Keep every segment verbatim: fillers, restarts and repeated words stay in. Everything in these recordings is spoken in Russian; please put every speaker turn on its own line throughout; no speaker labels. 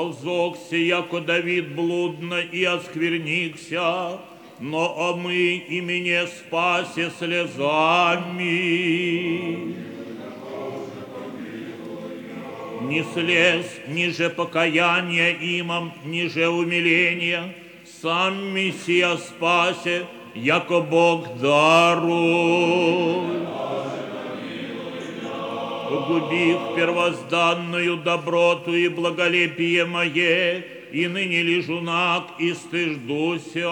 Ползокся, яко Давид блудно и оскверникся, но омый и меня спаси слезами. Ни слез, ниже покаяния имам, ниже умиления, сам Мессия спасе, яко Бог даруй. Погубив первозданную доброту и благолепие мое, и ныне лежу наг и стыждуся.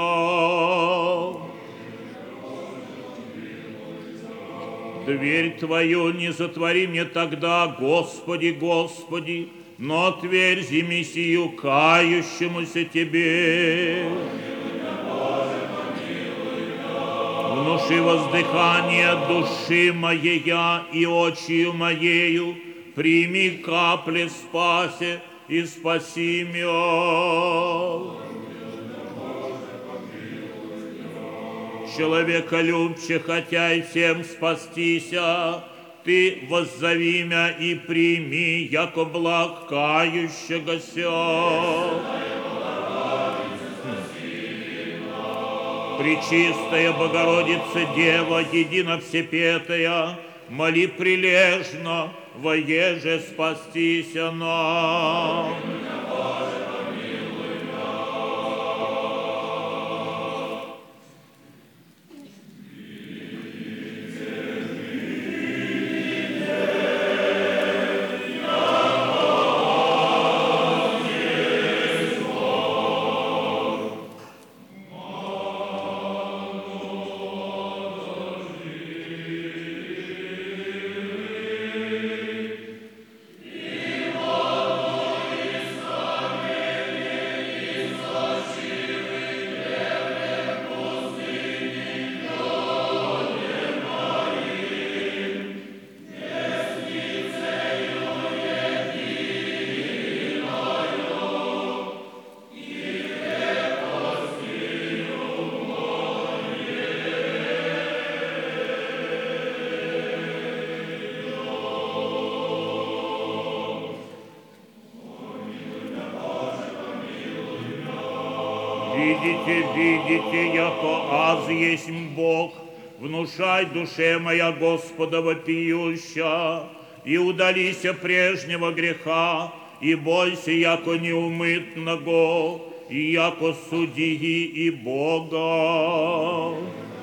Дверь Твою не затвори мне тогда, Господи, Господи, но отверзи Мессию кающемуся Тебе. Внуши воздыхание души моея и очию моею, прими капли спаси и спаси меня. Человеколюбче, хотя и всем спастися, Ты воззови мя и прими, яко благ кающегося. Пречистая Богородица Дева, едино всепетая, моли прилежно, воеже спастися нам. Видите, видите, яко аз есть Бог, внушай душе моя Господа вопиюща, и удалися прежнего греха, и бойся, яко неумытного, и яко судьи и Бога.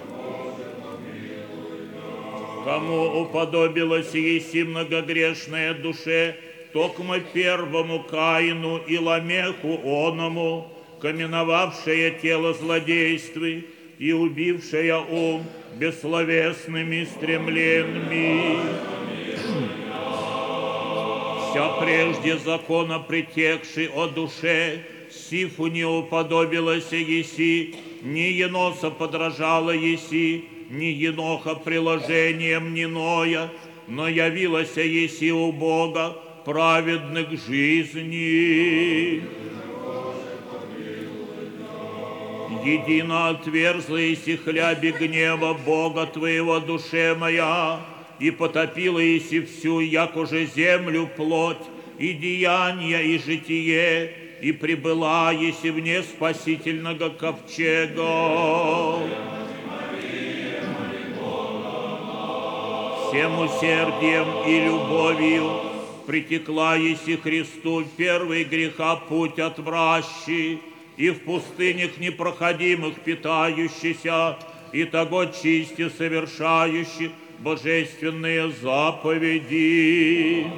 Кому уподобилась еси многогрешная душе, токмо первому Каину и Ламеху оному, каменовавшая тело злодействы и убившая ум бессловесными стремлениями. Вся прежде закона притекший о душе, сифу не уподобилась еси, ни еноса подражала еси, ни еноха приложением ни ноя, но явилась еси у Бога праведных жизней. Едино отверзла еси хляби гнева Бога Твоего душе моя, и потопила еси всю, якоже землю плоть, и деяния, и житие, и прибыла еси вне спасительного ковчега. Всем усердием и любовью притекла еси Христу первый греха путь отвращий, и в пустынях непроходимых питающийся, и того чисти совершающий божественные заповеди.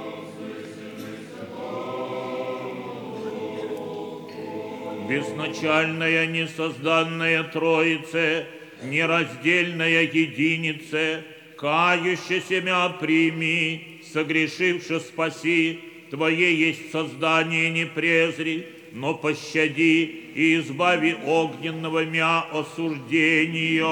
Безначальная, несозданная Троице, нераздельная Единице, кающийся мя прими, согрешивши спаси, Твое есть создание не презри, но пощади и избави огненного мя осуждения.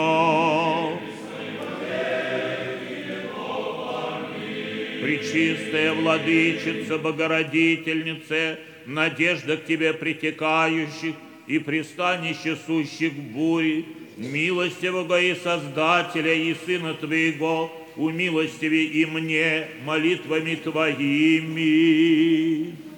Пречистая Владычица, Богородительница, надежда к Тебе притекающих и пристанище сущих в буре, милостивого и Создателя и Сына Твоего, умилостиви и мне молитвами Твоими.